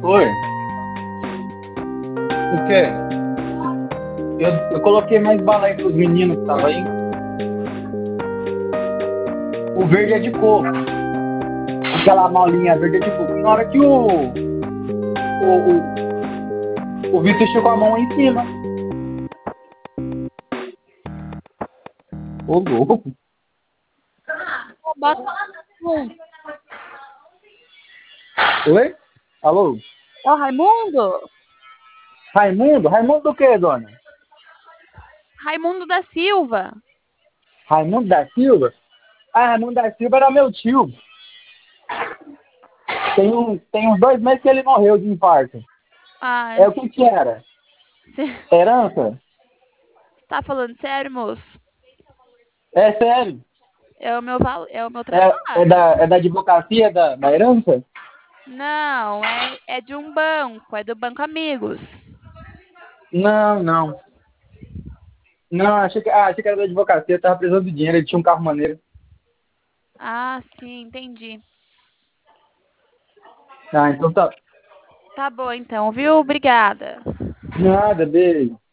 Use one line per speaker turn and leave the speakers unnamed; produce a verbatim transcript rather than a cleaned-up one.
Oi, o quê? Eu, eu coloquei mais bala aí pros meninos que estavam aí. O verde é de coco. Aquela molinha verde é de coco. Na hora que o, o, o, o Vitor esticou a mão em cima. Ô, louco.
Bota um.
Oi? Alô?
É o Raimundo?
Raimundo? Raimundo do quê, dona?
Raimundo da Silva.
Raimundo da Silva? Ah, Raimundo da Silva era meu tio. Tem, um, tem uns dois meses que ele morreu de infarto.
Ah,
É o que que era?
você
Herança?
tá falando sério, moço?
É sério?
É o meu, val- é o meu
É, é,
trabalho.
da, é da advocacia da, da herança?
Não, é, é de um banco, é do Banco Amigos.
Não, não. Não, achei que, ah, achei que era da advocacia, tava precisando de dinheiro, ele tinha um carro maneiro.
Ah, sim, entendi.
Ah, então tá.
Tá bom então, viu? Obrigada.
Nada, beijo.